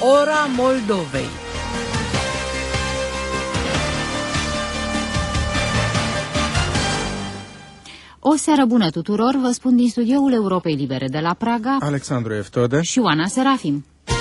Ora Moldovei. O seară bună tuturor, vă spun din studioul Europei Libere de la Praga, Alexandru Eftode și Oana Serafim.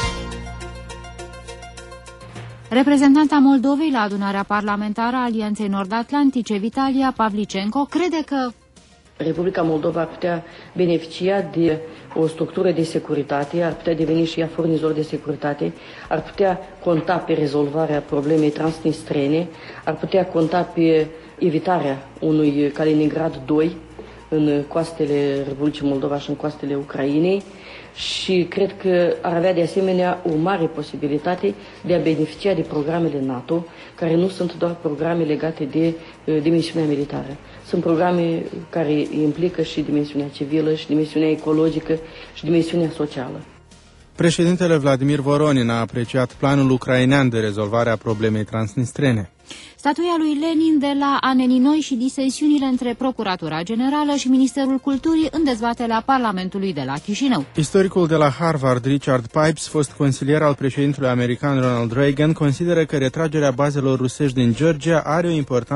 Reprezentanta Moldovei la adunarea parlamentară a Alianței Nord-Atlantice, Vitalia Pavlicenko, crede că Republica Moldova ar putea beneficia de o structură de securitate, ar putea deveni și ea furnizor de securitate, ar putea conta pe rezolvarea problemei transnistrene, ar putea conta pe evitarea unui Kaliningrad 2 în coastele Republicii Moldova și în coastele Ucrainei și cred că ar avea de asemenea o mare posibilitate de a beneficia de programele NATO, care nu sunt doar programe legate de dimensiunea militară. Sunt programe care implică și dimensiunea civilă, și dimensiunea ecologică, și dimensiunea socială. Președintele Vladimir Voronin a apreciat planul ucrainean de rezolvare a problemei transnistrene. Statuia lui Lenin de la Aneninoi și disensiunile între Procuratura Generală și Ministerul Culturii în dezbaterea Parlamentului de la Chișinău. Istoricul de la Harvard, Richard Pipes, fost consilier al președintelui american Ronald Reagan, consideră că retragerea bazelor rusești din Georgia are o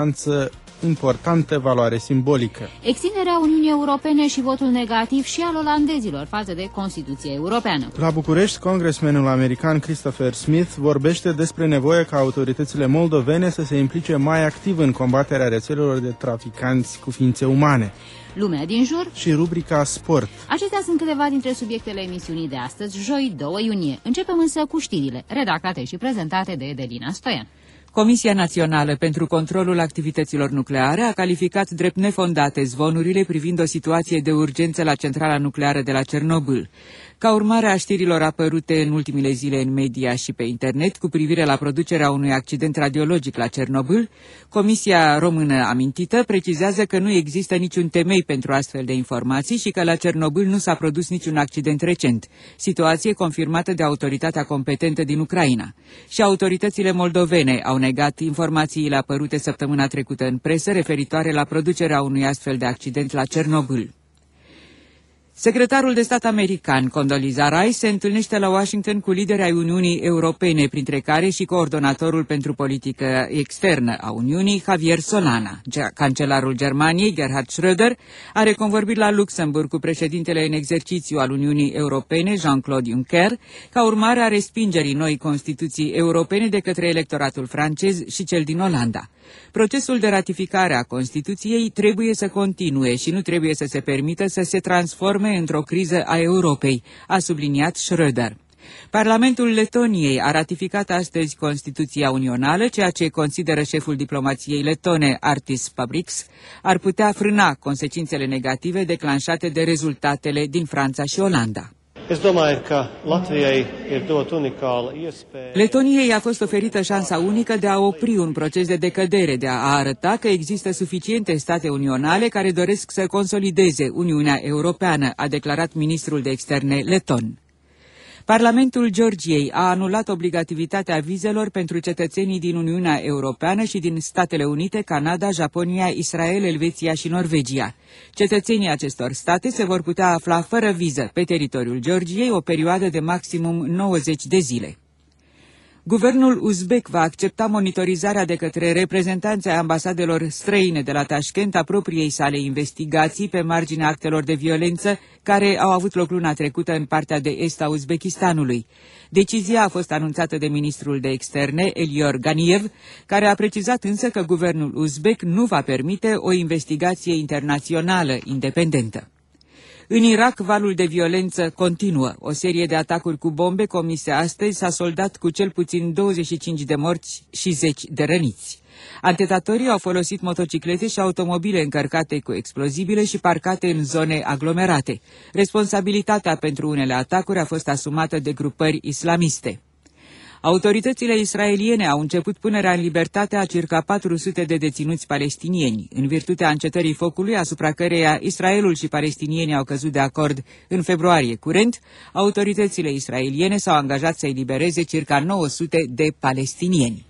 importantă valoare simbolică. Extinderea Uniunii Europene și votul negativ și al olandezilor față de Constituția Europeană. La București, congresmenul american Christopher Smith vorbește despre nevoia ca autoritățile moldovene să se implice mai activ în combaterea rețelelor de traficanți cu ființe umane. Lumea din jur și rubrica Sport. Acestea sunt câteva dintre subiectele emisiunii de astăzi, joi 2 iunie. Începem însă cu știrile, redactate și prezentate de Edelina Stoian. Comisia Națională pentru Controlul Activităților Nucleare a calificat drept nefondate zvonurile privind o situație de urgență la centrala nucleară de la Cernobâl. Ca urmare a știrilor apărute în ultimile zile în media și pe internet cu privire la producerea unui accident radiologic la Cernobâl, Comisia Română amintită precizează că nu există niciun temei pentru astfel de informații și că la Cernobâl nu s-a produs niciun accident recent, situație confirmată de autoritatea competentă din Ucraina. Și autoritățile moldovene au negat informațiile apărute săptămâna trecută în presă referitoare la producerea unui astfel de accident la Cernobâl. Secretarul de stat american, Condoleezza Rice, se întâlnește la Washington cu lideri ai Uniunii Europene, printre care și coordonatorul pentru politică externă a Uniunii, Javier Solana. Cancelarul Germaniei, Gerhard Schröder, are convorbiri la Luxemburg cu președintele în exercițiu al Uniunii Europene, Jean-Claude Juncker, ca urmare a respingerii noii Constituții europene de către electoratul francez și cel din Olanda. Procesul de ratificare a Constituției trebuie să continue și nu trebuie să se permită să se transforme într-o criză a Europei, a subliniat Schröder. Parlamentul Letoniei a ratificat astăzi Constituția Unională, ceea ce consideră șeful diplomației letone, Artis Pabriks, ar putea frâna consecințele negative declanșate de rezultatele din Franța și Olanda. Letoniei a fost oferită șansa unică de a opri un proces de decădere, de a arăta că există suficiente state unionale care doresc să consolideze Uniunea Europeană, a declarat ministrul de externe leton. Parlamentul Georgiei a anulat obligativitatea vizelor pentru cetățenii din Uniunea Europeană și din Statele Unite, Canada, Japonia, Israel, Elveția și Norvegia. Cetățenii acestor state se vor putea afla fără viză pe teritoriul Georgiei o perioadă de maximum 90 de zile. Guvernul uzbek va accepta monitorizarea de către reprezentanții ambasadelor străine de la Tashkent a propriei sale investigații pe marginea actelor de violență care au avut loc luna trecută în partea de est a Uzbekistanului. Decizia a fost anunțată de ministrul de externe, Elior Ganiev, care a precizat însă că guvernul uzbek nu va permite o investigație internațională independentă. În Irak, valul de violență continuă. O serie de atacuri cu bombe comise astăzi s-a soldat cu cel puțin 25 de morți și 10 de răniți. Atentatorii au folosit motociclete și automobile încărcate cu explozibile și parcate în zone aglomerate. Responsabilitatea pentru unele atacuri a fost asumată de grupări islamiste. Autoritățile israeliene au început punerea în libertate a circa 400 de deținuți palestinieni, în virtutea încetării focului asupra căreia Israelul și palestinienii au căzut de acord în februarie curent. Autoritățile israeliene s-au angajat să elibereze circa 900 de palestinieni.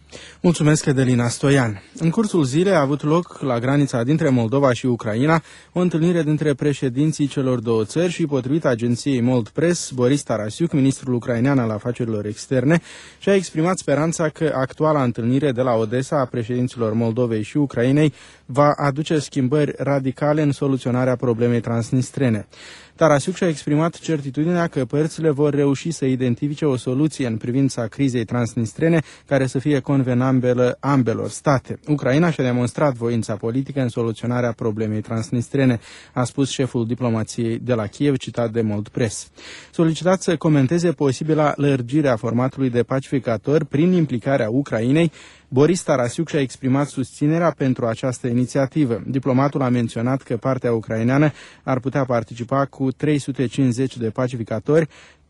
Mulțumesc, Edelina Stoian. În cursul zilei a avut loc la granița dintre Moldova și Ucraina o întâlnire dintre președinții celor două țări și, potrivit agenției Mold Press, Boris Tarasiuc, ministrul ucrainean al afacerilor externe, și-a exprimat speranța că actuala întâlnire de la Odessa a președinților Moldovei și Ucrainei va aduce schimbări radicale în soluționarea problemei transnistrene. Tarasiuc și-a exprimat certitudinea că părțile vor reuși să identifice o soluție în privința crizei transnistrene care să fie convenabilă ambelor state. Ucraina și-a demonstrat voința politică în soluționarea problemei transnistrene, a spus șeful diplomației de la Kiev, citat de Mold Press. Solicitat să comenteze posibila lărgire a formatului de pacificatori prin implicarea Ucrainei, Boris Tarasiuc și-a exprimat susținerea pentru această inițiativă. Diplomatul a menționat că partea ucraineană ar putea participa cu 350 de pacificatori,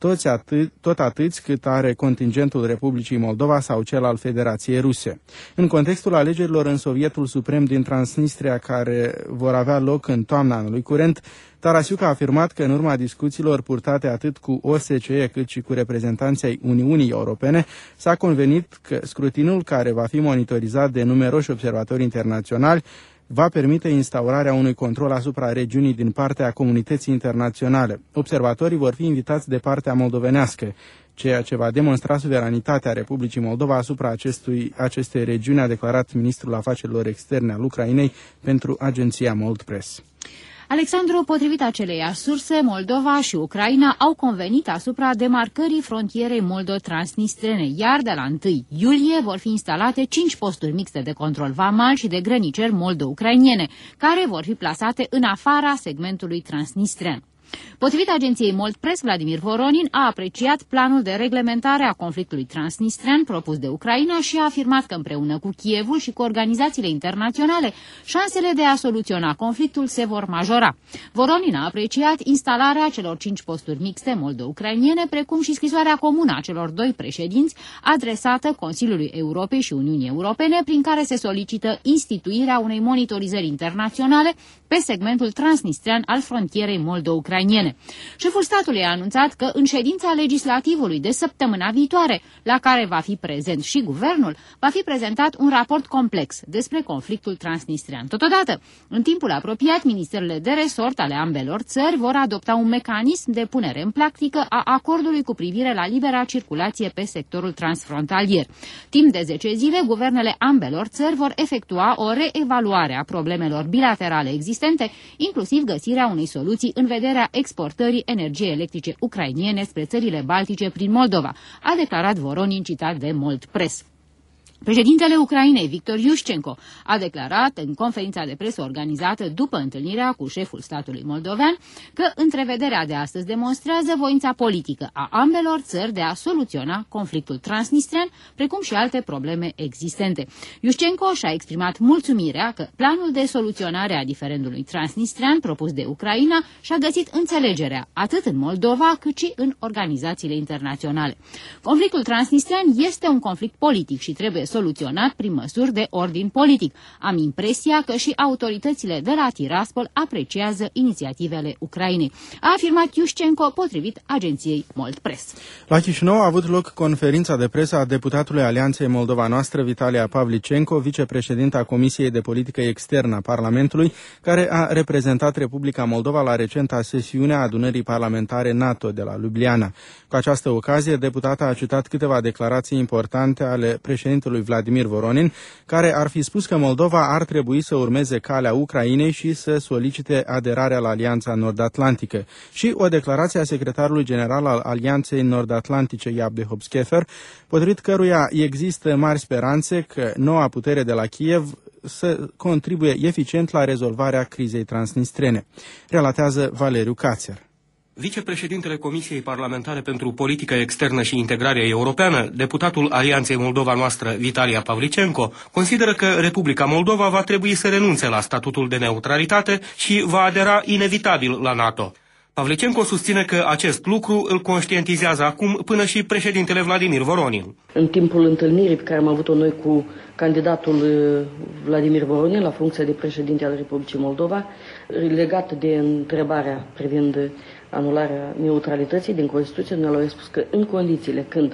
tot atâți cât are contingentul Republicii Moldova sau cel al Federației Ruse. În contextul alegerilor în Sovietul Suprem din Transnistria, care vor avea loc în toamna anului curent, Tarasiuc a afirmat că în urma discuțiilor purtate atât cu OSCE cât și cu reprezentanții ai Uniunii Europene, s-a convenit că scrutinul, care va fi monitorizat de numeroși observatori internaționali, va permite instaurarea unui control asupra regiunii din partea comunității internaționale. Observatorii vor fi invitați de partea moldovenească, ceea ce va demonstra suveranitatea Republicii Moldova asupra acestei regiuni, a declarat ministrul afacerilor externe al Ucrainei pentru agenția Mold Press. Alexandru, potrivit aceleiași surse, Moldova și Ucraina au convenit asupra demarcării frontierei moldo-transnistrene, iar de la 1 iulie vor fi instalate 5 posturi mixte de control vamal și de grăniceri moldo-ucrainiene, care vor fi plasate în afara segmentului transnistren. Potrivit agenției Mold Press, Vladimir Voronin a apreciat planul de reglementare a conflictului transnistren propus de Ucraina și a afirmat că împreună cu Kievul și cu organizațiile internaționale, șansele de a soluționa conflictul se vor majora. Voronin a apreciat instalarea celor 5 posturi mixte moldo-ucrainiene, precum și scrisoarea comună a celor doi președinți adresată Consiliului Europei și Uniunii Europene, prin care se solicită instituirea unei monitorizări internaționale pe segmentul transnistrean al frontierei moldo-ucrainiene. Șeful statului a anunțat că în ședința legislativului de săptămâna viitoare, la care va fi prezent și guvernul, va fi prezentat un raport complex despre conflictul transnistrean. Totodată, în timpul apropiat, ministerele de resort ale ambelor țări vor adopta un mecanism de punere în practică a acordului cu privire la libera circulație pe sectorul transfrontalier. Timp de 10 zile, guvernele ambelor țări vor efectua o reevaluare a problemelor bilaterale existente, inclusiv găsirea unei soluții în vederea exportării energiei electrice ucrainiene spre țările baltice prin Moldova, a declarat Voronin, citat de Mold Press. Președintele Ucrainei, Victor Iușcenko, a declarat în conferința de presă organizată după întâlnirea cu șeful statului moldovean că întrevederea de astăzi demonstrează voința politică a ambelor țări de a soluționa conflictul transnistrean, precum și alte probleme existente. Iușcenko și-a exprimat mulțumirea că planul de soluționare a diferendului transnistrean propus de Ucraina și-a găsit înțelegerea atât în Moldova cât și în organizațiile internaționale. Conflictul transnistrean este un conflict politic și trebuie soluționat prin măsuri de ordin politic. Am impresia că și autoritățile de la Tiraspol apreciază inițiativele Ucrainei, a afirmat Iușcenko, potrivit agenției Mold Press. La Chișinău a avut loc conferința de presă a deputatului Alianței Moldova Noastră, Vitalia Pavlicenko, vicepreședinta Comisiei de Politică Externă a Parlamentului, care a reprezentat Republica Moldova la recenta sesiune a adunării parlamentare NATO de la Ljubljana. Cu această ocazie, deputata a citat câteva declarații importante ale președintelui Vladimir Voronin, care ar fi spus că Moldova ar trebui să urmeze calea Ucrainei și să solicite aderarea la Alianța Nord-Atlantică, și o declarație a secretarului general al Alianței Nord-Atlantice, Jaap de Hoop-Scheffer, potrivit căruia există mari speranțe că noua putere de la Kiev să contribuie eficient la rezolvarea crizei transnistrene, relatează Valeriu Cațer. Vicepreședintele Comisiei Parlamentare pentru Politică Externă și Integrare Europeană, deputatul Alianței Moldova Noastră, Vitalia Pavlicenko, consideră că Republica Moldova va trebui să renunțe la statutul de neutralitate și va adera inevitabil la NATO. Pavlicenko susține că acest lucru îl conștientizează acum până și președintele Vladimir Voronin. În timpul întâlnirii pe care am avut-o noi cu candidatul Vladimir Voronin la funcția de președinte al Republicii Moldova, legat de întrebarea privind anularea neutralității din Constituție, noi au spus că în condițiile când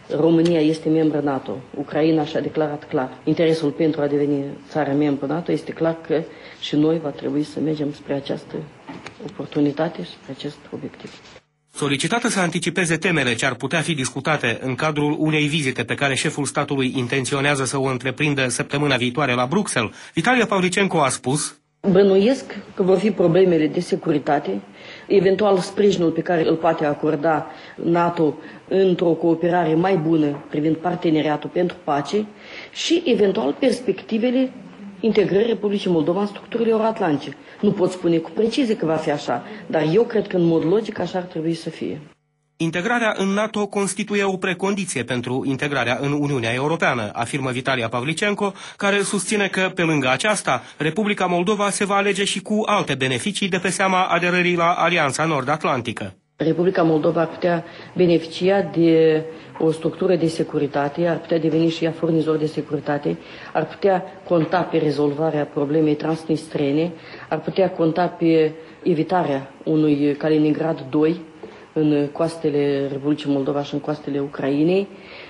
România este membră NATO. Ucraina și-a declarat clar. Interesul pentru a deveni țară membră NATO este clar că și noi va trebui să mergem spre această oportunitate și spre acest obiectiv. Solicitată să anticipeze temele ce ar putea fi discutate în cadrul unei vizite pe care șeful statului intenționează să o întreprindă săptămâna viitoare la Bruxelles, Vitalia Pavlicenko a spus: Bănuiesc că vor fi problemele de securitate, eventual sprijinul pe care îl poate acorda NATO într-o cooperare mai bună privind parteneriatul pentru pace și eventual perspectivele integrării Republicii Moldova în structurile euroatlantice. Nu pot spune cu precizie că va fi așa, dar eu cred că în mod logic așa ar trebui să fie. Integrarea în NATO constituie o precondiție pentru integrarea în Uniunea Europeană, afirmă Vitalia Pavlicenko, care susține că, pe lângă aceasta, Republica Moldova se va alege și cu alte beneficii de pe seama aderării la Alianța Nord-Atlantică. Republica Moldova ar putea beneficia de o structură de securitate, ar putea deveni și ea furnizor de securitate, ar putea conta pe rezolvarea problemei transnistrene, ar putea conta pe evitarea unui Kaliningrad 2 în coastele Republicii Moldova și în coastele Ucrainei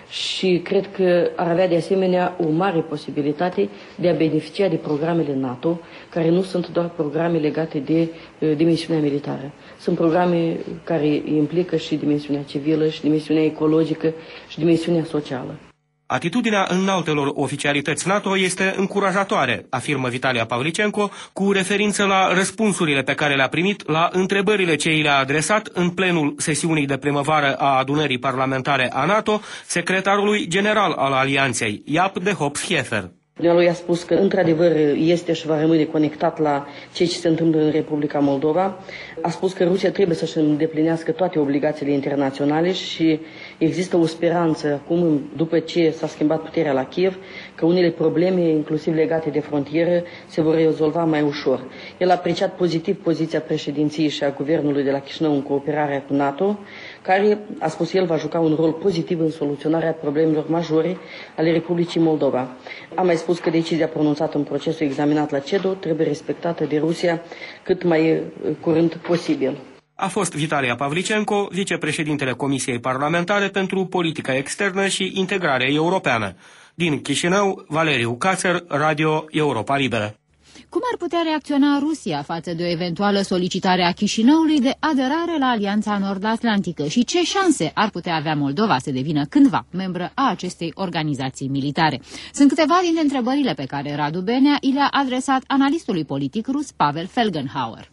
și cred că ar avea de asemenea o mare posibilitate de a beneficia de programele NATO, care nu sunt doar programe legate de dimensiunea militară. Sunt programe care implică și dimensiunea civilă, și dimensiunea ecologică, și dimensiunea socială. Atitudinea înaltelor oficialități NATO este încurajatoare, afirmă Vitalia Pavlicenko, cu referință la răspunsurile pe care le-a primit la întrebările ce i le-a adresat în plenul sesiunii de primăvară a adunării parlamentare a NATO, secretarului general al Alianței, Jaap de Hoop-Scheffer. Dumnealui a spus că, într-adevăr, este și va rămâne conectat la ceea ce se întâmplă în Republica Moldova. A spus că Rusia trebuie să-și îndeplinească toate obligațiile internaționale și există o speranță acum, după ce s-a schimbat puterea la Kiev, că unele probleme, inclusiv legate de frontieră, se vor rezolva mai ușor. El a apreciat pozitiv poziția președinției și a guvernului de la Chișinău în cooperarea cu NATO, care, a spus el, va juca un rol pozitiv în soluționarea problemelor majore ale Republicii Moldova. A mai spus că decizia pronunțată în procesul examinat la CEDO trebuie respectată de Rusia cât mai curând posibil. A fost Vitalia Pavlicenko, vicepreședintele Comisiei Parlamentare pentru Politica Externă și Integrare Europeană. Din Chișinău, Valeriu Cațer, Radio Europa Liberă. Cum ar putea reacționa Rusia față de o eventuală solicitare a Chișinăului de aderare la Alianța Nord-Atlantică și ce șanse ar putea avea Moldova să devină cândva membră a acestei organizații militare? Sunt câteva dintre întrebările pe care Radu Benea i le-a adresat analistului politic rus Pavel Felgenhauer.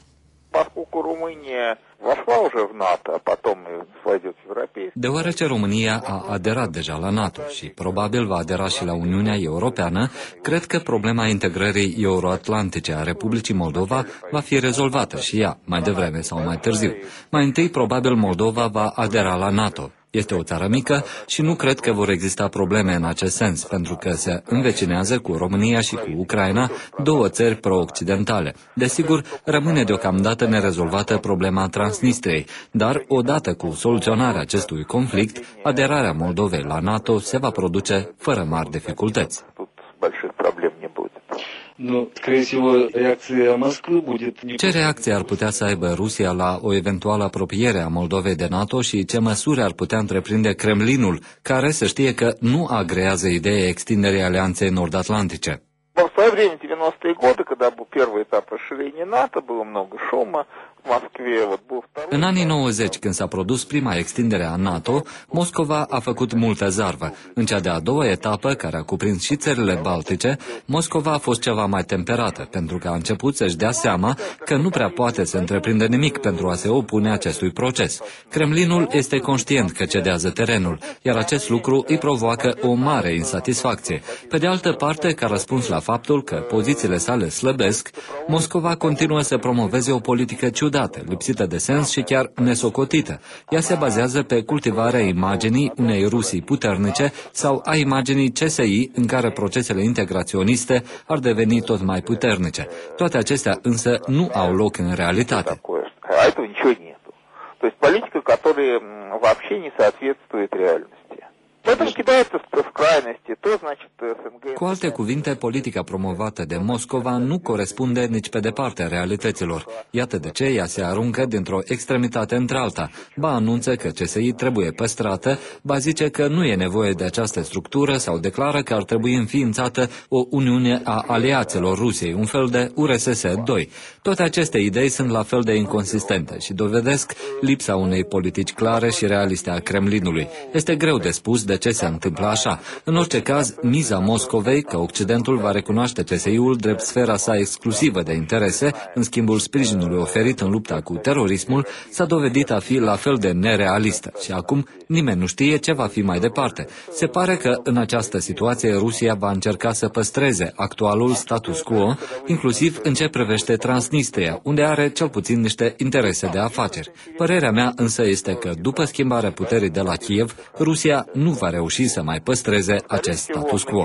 Deoarece România a aderat deja la NATO și probabil va adera și la Uniunea Europeană, cred că problema integrării euroatlantice a Republicii Moldova va fi rezolvată și ea, mai devreme sau mai târziu. Mai întâi, probabil Moldova va adera la NATO. Este o țară mică și nu cred că vor exista probleme în acest sens, pentru că se învecinează cu România și cu Ucraina, două țări pro-occidentale. Desigur, rămâne deocamdată nerezolvată problema Transnistriei, dar odată cu soluționarea acestui conflict, aderarea Moldovei la NATO se va produce fără mari dificultăți. Ce reacție ar putea să aibă Rusia la o eventuală apropiere a Moldovei de NATO și ce măsuri ar putea întreprinde Kremlinul, care să știe că nu agrează ideea extinderii Alianței Nord-Atlantice? В свое время, в 90-е годы, когда был первый этап расширения НАТО, было много шума. În anii 90, când s-a produs prima extindere a NATO, Moscova a făcut multă zarvă. În cea de-a doua etapă, care a cuprins și țările baltice, Moscova a fost ceva mai temperată, pentru că a început să-și dea seama că nu prea poate să întreprindă nimic pentru a se opune acestui proces. Kremlinul este conștient că cedează terenul, iar acest lucru îi provoacă o mare insatisfacție. Pe de altă parte, ca răspuns la faptul că pozițiile sale slăbesc, Moscova continuă să promoveze o politică ciudată, lipsită de sens și chiar nesocotită. Ea se bazează pe cultivarea imaginii unei Rusii puternice sau a imaginii CSI în care procesele integraționiste ar deveni tot mai puternice. Toate acestea însă nu au loc în realitate. То есть политика, которая вообще не соответствует реальности. Cu alte cuvinte, politica promovată de Moscova nu corespunde nici pe departe realităților. Iată de ce ea se aruncă dintr-o extremitate într-alta. Ba anunță că CSI trebuie păstrată, ba zice că nu e nevoie de această structură sau declară că ar trebui înființată o uniune a aliaților Rusiei, un fel de URSS-2. Toate aceste idei sunt la fel de inconsistente și dovedesc lipsa unei politici clare și realiste a Kremlinului. Este greu de spus de ce se întâmplă așa. În orice caz, miza Moscovei că Occidentul va recunoaște CSI-ul drept sfera sa exclusivă de interese, în schimbul sprijinului oferit în lupta cu terorismul, s-a dovedit a fi la fel de nerealistă și acum nimeni nu știe ce va fi mai departe. Se pare că în această situație Rusia va încerca să păstreze actualul status quo, inclusiv în ce privește Transnistria, unde are cel puțin niște interese de afaceri. Părerea mea însă este că după schimbarea puterii de la Kiev, Rusia nu va reuși să mai păstreze acest status quo.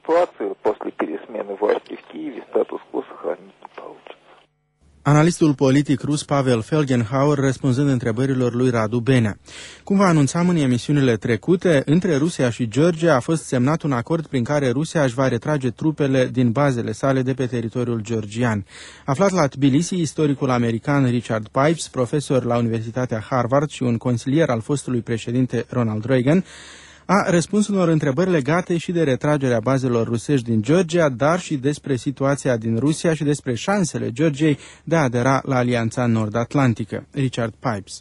Analistul politic rus Pavel Felgenhauer răspunzând întrebărilor lui Radu Benea. Cum vă anunțam în emisiunile trecute, între Rusia și Georgia a fost semnat un acord prin care Rusia își va retrage trupele din bazele sale de pe teritoriul georgian. Aflat la Tbilisi, istoricul american Richard Pipes, profesor la Universitatea Harvard și un consilier al fostului președinte Ronald Reagan, a răspuns unor întrebări legate și de retragerea bazelor rusești din Georgia, dar și despre situația din Rusia și despre șansele Georgiei de a adera la Alianța Nord-Atlantică. Richard Pipes.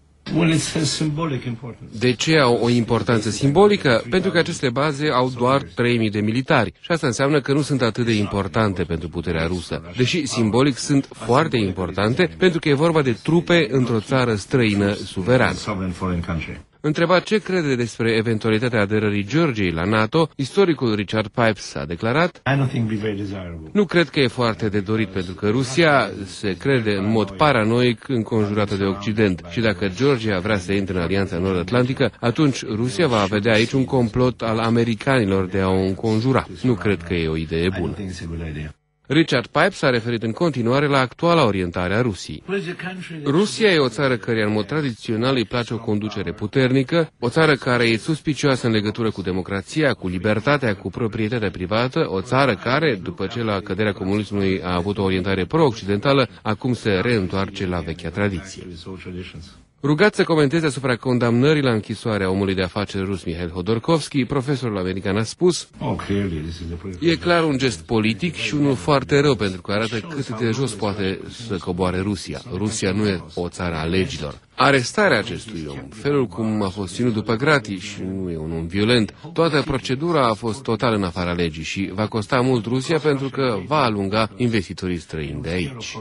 De ce au o importanță simbolică? Pentru că aceste baze au doar 3.000 de militari și asta înseamnă că nu sunt atât de importante pentru puterea rusă. Deși simbolic sunt foarte importante pentru că e vorba de trupe într-o țară străină suverană. Întrebat ce crede despre eventualitatea aderării Georgiei la NATO, istoricul Richard Pipes a declarat: nu cred că e foarte de dorit, pentru că Rusia se crede în mod paranoic înconjurată de Occident și dacă Georgia vrea să intre în Alianța Nord-Atlantică, atunci Rusia va vedea aici un complot al americanilor de a o înconjura. Nu cred că e o idee bună. Richard Pipes s-a referit în continuare la actuala orientare a Rusiei. Rusia e o țară care în mod tradițional îi place o conducere puternică, o țară care e suspicioasă în legătură cu democrația, cu libertatea, cu proprietatea privată, o țară care, după ce la căderea comunismului a avut o orientare pro-occidentală, acum se reîntoarce la vechea tradiție. Rugat să comenteze asupra condamnării la închisoare a omului de afaceri rus Mihail Hodorkovski, profesorul american a spus: e clar un gest politic și unul foarte rău, pentru că arată cât de jos poate să coboare Rusia. Rusia nu e o țară a legilor. Arestarea acestui om, felul cum a fost ținut după gratii și nu e un om violent, toată procedura a fost total în afara legii și va costa mult Rusia pentru că va alunga investitorii străini de aici.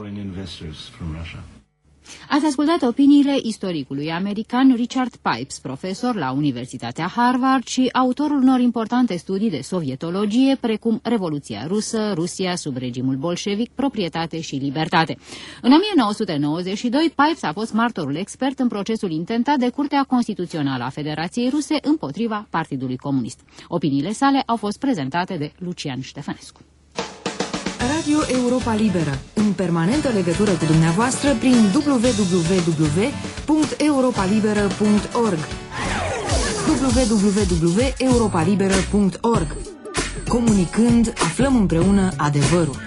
Ați ascultat opiniile istoricului american Richard Pipes, profesor la Universitatea Harvard și autorul unor importante studii de sovietologie, precum Revoluția Rusă, Rusia sub regimul bolșevic, Proprietate și Libertate. În 1992, Pipes a fost martorul expert în procesul intentat de Curtea Constituțională a Federației Ruse împotriva Partidului Comunist. Opiniile sale au fost prezentate de Lucian Ștefănescu. Radio Europa Liberă, în permanentă legătură cu dumneavoastră prin www.europalibera.org www.europalibera.org. Comunicând, aflăm împreună adevărul.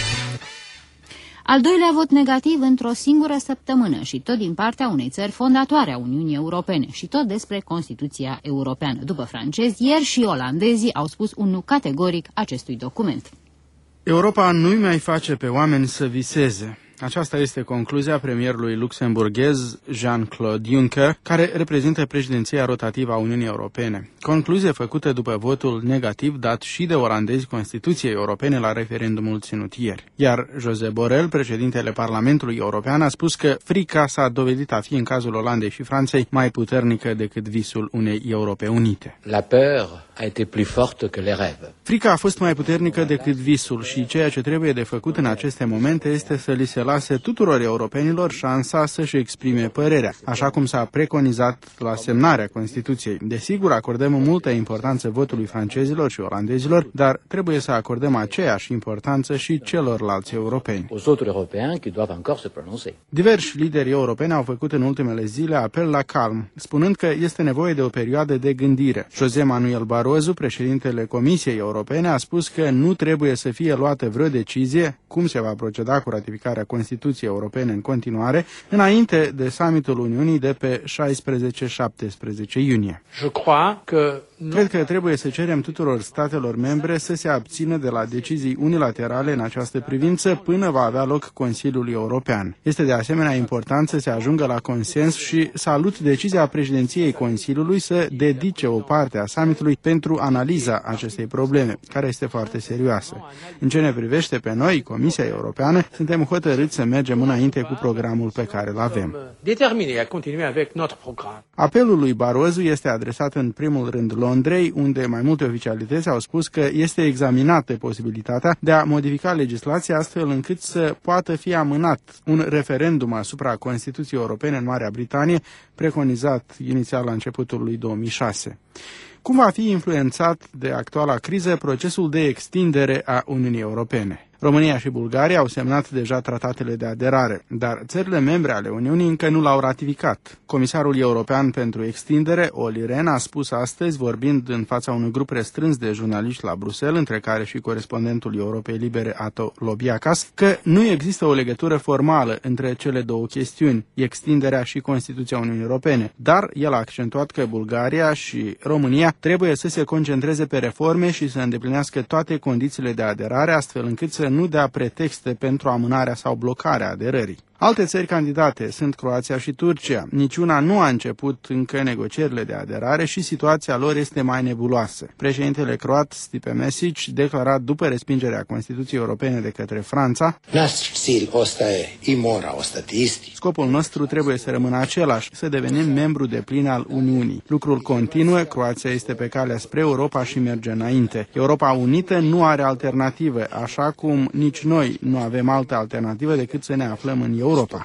Al doilea vot negativ într-o singură săptămână și tot din partea unei țări fondatoare a Uniunii Europene și tot despre Constituția Europeană. După francezi, ieri și olandezii au spus un nu categoric acestui document. Europa nu-i mai face pe oameni să viseze. Aceasta este concluzia premierului luxemburghez Jean-Claude Juncker, care reprezintă președinția rotativă a Uniunii Europene. Concluzie făcută după votul negativ dat și de olandezi Constituției Europene la referendumul ținut ieri. Iar Josep Borrell, președintele Parlamentului European, a spus că frica s-a dovedit a fi în cazul Olandei și Franței mai puternică decât visul unei Europe unite. La peur a été plus forte que les rêves. Frica a fost mai puternică decât visul și ceea ce trebuie de făcut în aceste momente este să li se lase tuturor europenilor șansa să-și exprime părerea, așa cum s-a preconizat la semnarea Constituției. Desigur, acordăm multă importanță votului francezilor și olandezilor, dar trebuie să acordăm aceeași importanță și celorlalți europeni. Diversi lideri europeni au făcut în ultimele zile apel la calm, spunând că este nevoie de o perioadă de gândire. José Manuel Barroso, președintele Comisiei Europene, a spus că nu trebuie să fie luată vreo decizie cum se va proceda cu ratificarea Constituției Europene în continuare, înainte de summitul Uniunii de pe 16-17 iunie. Cred că trebuie să cerem tuturor statelor membre să se abțină de la decizii unilaterale în această privință până va avea loc Consiliul European. Este de asemenea important să se ajungă la consens și salut decizia președinției Consiliului să dedice o parte a summitului pentru analiza acestei probleme, care este foarte serioasă. În ce ne privește pe noi, Comisia Europeană, suntem hotărâți să mergem înainte cu programul pe care îl avem. Apelul lui Barroso este adresat în primul rând Londrei, unde mai multe oficialități au spus că este examinată posibilitatea de a modifica legislația astfel încât să poată fi amânat un referendum asupra Constituției Europene în Marea Britanie, preconizat inițial la începutul lui 2006. Cum va fi influențat de actuala criză procesul de extindere a Uniunii Europene? România și Bulgaria au semnat deja tratatele de aderare, dar țările membre ale Uniunii încă nu l-au ratificat. Comisarul european pentru extindere, Olli Rehn, a spus astăzi, vorbind în fața unui grup restrâns de jurnaliști la Bruxelles, între care și corespondentul Europei Libere, Ato Lobiakas, că nu există o legătură formală între cele două chestiuni, extinderea și Constituția Uniunii Europene, dar el a accentuat că Bulgaria și România trebuie să se concentreze pe reforme și să îndeplinească toate condițiile de aderare, astfel încât să nu dea pretexte pentru amânarea sau blocarea aderării. Alte țări candidate sunt Croația și Turcia. Niciuna nu a început încă negocierile de aderare și situația lor este mai nebuloasă. Președintele croat Stipe Mesic declara după respingerea Constituției Europene de către Franța: scopul nostru trebuie să rămână același, să devenim membru deplin al Uniunii. Lucrul continuă, Croația este pe calea spre Europa și merge înainte. Europa unită nu are alternativă, așa cum nici noi nu avem altă alternativă decât să ne aflăm în Europa.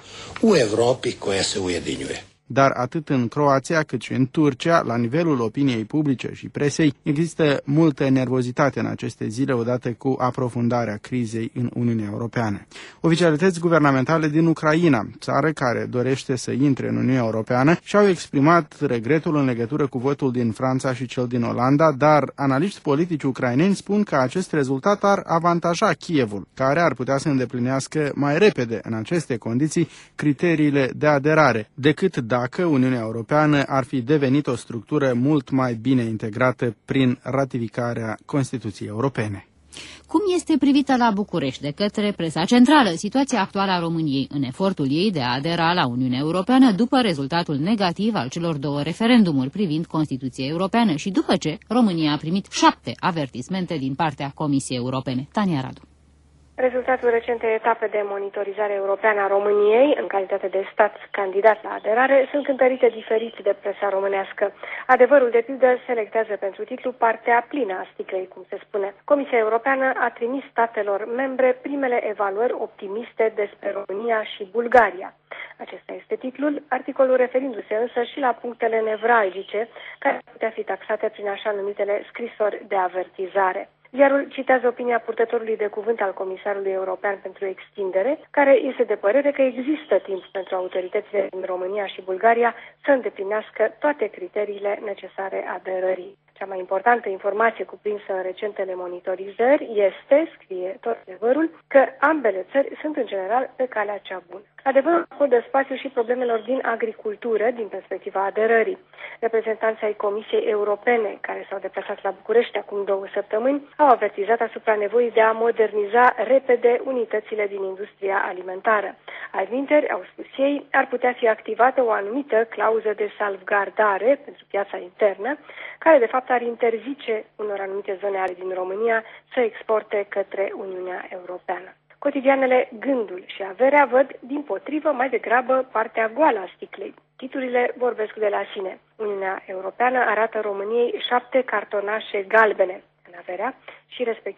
Dar atât în Croația cât și în Turcia, la nivelul opiniei publice și presei, există multă nervozitate în aceste zile odată cu aprofundarea crizei în Uniunea Europeană. Oficialități guvernamentale din Ucraina, țară care dorește să intre în Uniunea Europeană, și-au exprimat regretul în legătură cu votul din Franța și cel din Olanda, dar analiști politici ucraineni spun că acest rezultat ar avantaja Kievul, care ar putea să îndeplinească mai repede în aceste condiții criteriile de aderare, decât dacă Uniunea Europeană ar fi devenit o structură mult mai bine integrată prin ratificarea Constituției Europene. Cum este privită la București de către presa centrală situația actuală a României în efortul ei de a adera la Uniunea Europeană după rezultatul negativ al celor două referendumuri privind Constituția Europeană și după ce România a primit 7 avertismente din partea Comisiei Europene? Tania Radu. Rezultatul recentei etape de monitorizare europeană a României, în calitate de stat candidat la aderare, sunt cântărite diferit de presa românească. Adevărul, de pildă, selectează pentru titlu partea plină a sticlei, cum se spune. Comisia Europeană a trimis statelor membre primele evaluări optimiste despre România și Bulgaria. Acesta este titlul, articolul referindu-se însă și la punctele nevralgice, care putea fi taxate prin așa numitele scrisori de avertizare. Ziarul citează opinia purtătorului de cuvânt al Comisarului European pentru Extindere, care este de părere că există timp pentru autoritățile din România și Bulgaria să îndeplinească toate criteriile necesare aderării. Cea mai importantă informație cuprinsă în recentele monitorizări este, scrie tot adevărul, că ambele țări sunt în general pe calea cea bună. Adevărul acordă spațiu și problemelor din agricultură din perspectiva aderării. Reprezentanții ai Comisiei Europene, care s-au deplasat la București acum 2 săptămâni, au avertizat asupra nevoii de a moderniza repede unitățile din industria alimentară. Altminteri, au spus ei, ar putea fi activată o anumită clauză de salvgardare pentru piața internă, care de fapt ar interzice unor anumite zone ale din România să exporte către Uniunea Europeană. Cotidianele Gândul și Averea văd, dimpotrivă, mai degrabă partea goală a sticlei. Titlurile vorbesc de la sine. Uniunea Europeană arată României 7 cartonașe galbene în Averea și respectiv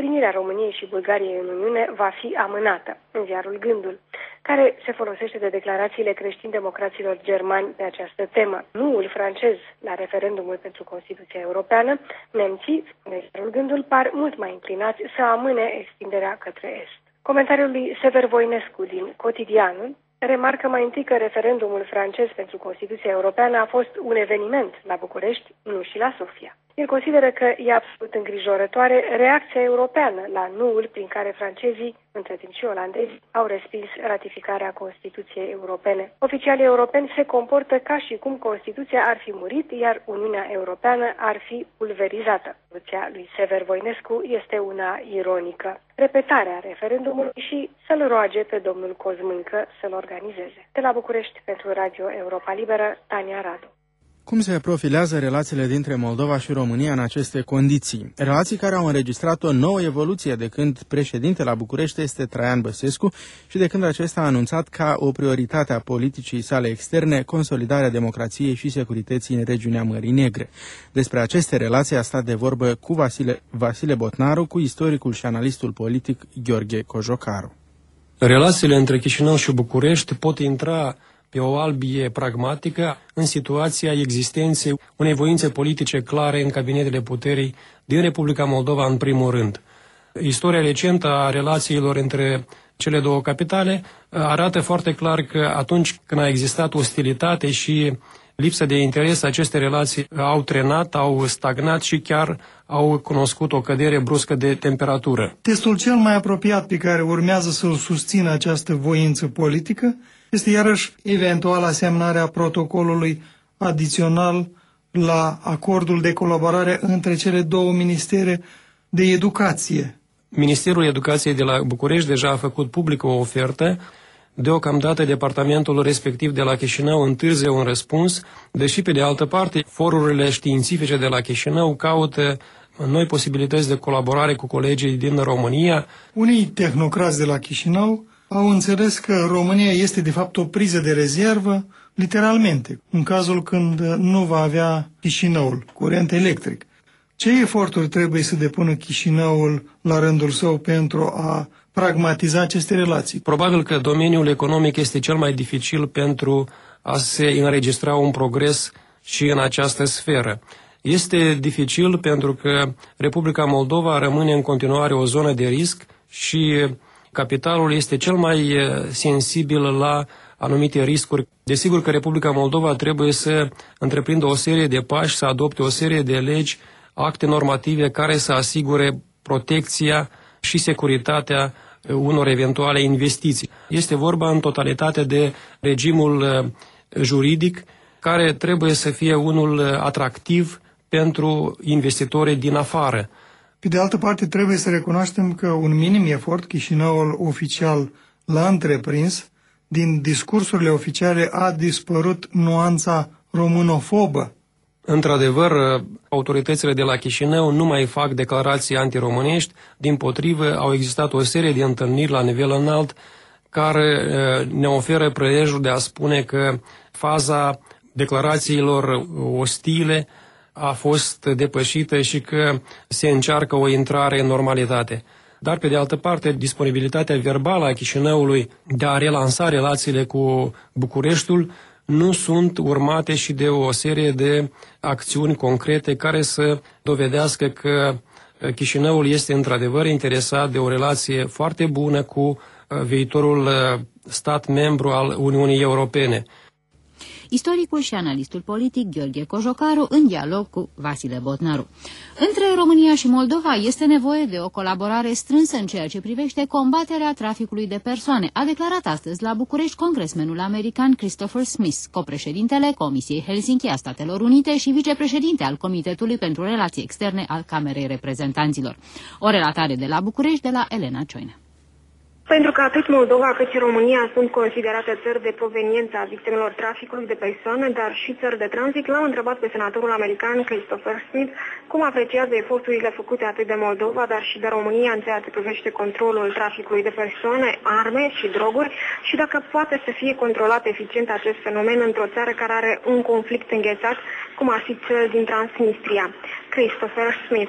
primirea României și Bulgariei în Uniune va fi amânată, în ziarul Gândul, care se folosește de declarațiile creștin-democraților germani pe această temă. Nuul francez la referendumul pentru Constituția Europeană, nemții, spune ziarul Gândul, par mult mai inclinați să amâne extinderea către est. Comentariul lui Sever Voinescu din Cotidianul remarcă mai întâi că referendumul francez pentru Constituția Europeană a fost un eveniment la București, nu și la Sofia. El consideră că e absolut îngrijorătoare reacția europeană la nuul prin care francezii, între timp și olandezi, au respins ratificarea Constituției Europene. Oficialii europeni se comportă ca și cum Constituția ar fi murit, iar Uniunea Europeană ar fi pulverizată. Soluția lui Sever Voinescu este una ironică. Repetarea referendumului și să-l roage pe domnul Cozmâncă să-l organizeze. De la București, pentru Radio Europa Liberă, Tania Radu. Cum se profilează relațiile dintre Moldova și România în aceste condiții? Relații care au înregistrat o nouă evoluție de când președinte la București este Traian Băsescu și de când acesta a anunțat ca o prioritate a politicii sale externe consolidarea democrației și securității în regiunea Mării Negre. Despre aceste relații a stat de vorbă cu Vasile Botnaru, cu istoricul și analistul politic Gheorghe Cojocaru. Relațiile între Chișinău și București pot intra pe o albie pragmatică în situația existenței unei voințe politice clare în cabinetele puterii din Republica Moldova în primul rând. Istoria recentă a relațiilor între cele două capitale arată foarte clar că atunci când a existat ostilitate și lipsă de interes, aceste relații au trenat, au stagnat și chiar au cunoscut o cădere bruscă de temperatură. Testul cel mai apropiat pe care urmează să-l susțină această voință politică este iarăși eventuala semnarea protocolului adițional la acordul de colaborare între cele două ministere de educație. Ministerul Educației de la București deja a făcut publică o ofertă. Deocamdată departamentul respectiv de la Chișinău întârzie un răspuns, deși pe de altă parte forurile științifice de la Chișinău caută noi posibilități de colaborare cu colegii din România. Unii tehnocrați de la Chișinău au înțeles că România este de fapt o priză de rezervă, literalmente, în cazul când nu va avea Chișinăul curent electric. Ce eforturi trebuie să depună Chișinăul la rândul său pentru a pragmatiza aceste relații? Probabil că domeniul economic este cel mai dificil pentru a se înregistra un progres și în această sferă. Este dificil pentru că Republica Moldova rămâne în continuare o zonă de risc și capitalul este cel mai sensibil la anumite riscuri. Desigur că Republica Moldova trebuie să întreprindă o serie de pași, să adopte o serie de legi, acte normative care să asigure protecția și securitatea unor eventuale investiții. Este vorba în totalitate de regimul juridic care trebuie să fie unul atractiv pentru investitorii din afară. Pe de altă parte, trebuie să recunoaștem că un minim efort Chișinăul oficial l-a întreprins. Din discursurile oficiale a dispărut nuanța românofobă. Într-adevăr, autoritățile de la Chișinău nu mai fac declarații antiromânești, dimpotrivă au existat o serie de întâlniri la nivel înalt care ne oferă prilejul de a spune că faza declarațiilor ostile a fost depășită și că se încearcă o intrare în normalitate. Dar, pe de altă parte, disponibilitatea verbală a Chișinăului de a relansa relațiile cu Bucureștiul nu sunt urmate și de o serie de acțiuni concrete care să dovedească că Chișinăul este într-adevăr interesat de o relație foarte bună cu viitorul stat membru al Uniunii Europene. Istoricul și analistul politic Gheorghe Cojocaru în dialog cu Vasile Botnaru. Între România și Moldova este nevoie de o colaborare strânsă în ceea ce privește combaterea traficului de persoane, a declarat astăzi la București congresmenul american Christopher Smith, copreședintele Comisiei Helsinki a Statelor Unite și vicepreședinte al Comitetului pentru Relații Externe al Camerei Reprezentanților. O relatare de la București de la Elena Cioină. Pentru că atât Moldova cât și România sunt considerate țări de proveniență a victimelor traficului de persoane, dar și țări de tranzit, l-am întrebat pe senatorul american Christopher Smith cum apreciază eforturile făcute atât de Moldova, dar și de România în ceea ce privește controlul traficului de persoane, arme și droguri și dacă poate să fie controlat eficient acest fenomen într-o țară care are un conflict înghețat, cum ar fi cel din Transnistria. Christopher Smith.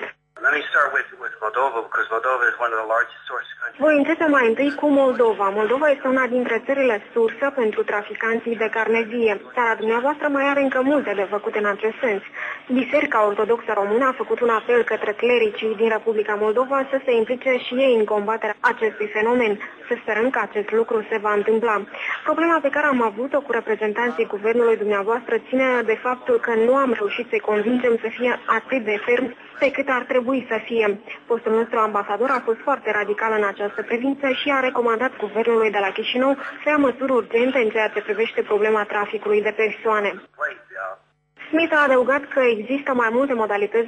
Voi începe mai întâi cu Moldova. Moldova este una dintre țările sursă pentru traficanții de carne vie. Țara dumneavoastră mai are încă multe de făcut în acest sens. Biserica Ortodoxă Română a făcut un apel către clericii din Republica Moldova să se implice și ei în combaterea acestui fenomen. Să sperăm că acest lucru se va întâmpla. Problema pe care am avut-o cu reprezentanții guvernului dumneavoastră ține de faptul că nu am reușit să-i convingem să fie atât de ferm pe cât ar trebui să fie. Postul nostru ambasador a fost foarte radical în această privință și a recomandat guvernului de la Chișinău să ia măsuri urgente în ceea ce privește problema traficului de persoane. Smith a adăugat că există mai multe modalități